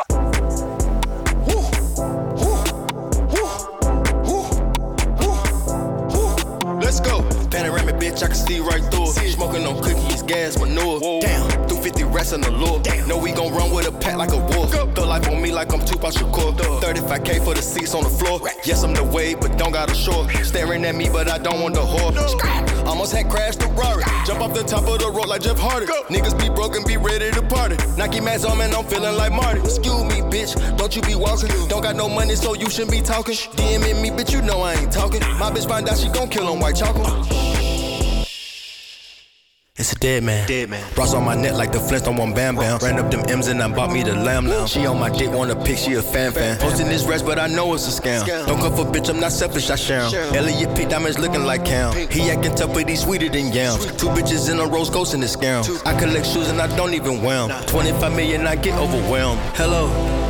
Let's go. Panoramic bitch, I can see right through it. Smoking on cookies, gas, manure. Whoa. Damn, two fifty rest in the lure. Damn. Know we gon' run with a pack like a wolf. Throw life on me like I'm Tupac Shakur. thirty-five K for the seats on the floor. Yes, I'm the wave, but don't got a shore. Staring at me, but I don't want the whore. Almost had crashed the Rari. Jump off the top of the road like Jeff Hardy. Niggas be broken, be ready to party. Nike mask on, man, I'm feeling like Marty. Excuse me, bitch, don't you be walking. Don't got no money, so you shouldn't be talking. DMing me, bitch, you know I ain't talking. My bitch find out she gon' kill on white chocolate. It's a dead man. Dead man. Bras on my neck like the Flintstone one Bam Bam. Ran up them M's and I bought me the lamb now. She on my dick, wanna pick, she a fan fan. Posting this rest, but I know it's a scam. Don't come for bitch, I'm not selfish, I share 'em. Elliot P. Diamonds looking like Cam. He acting tough, but he's sweeter than yams. Two bitches in a rose ghost in the scam. I collect shoes and I don't even wear 'em. twenty-five million, I get overwhelmed. Hello.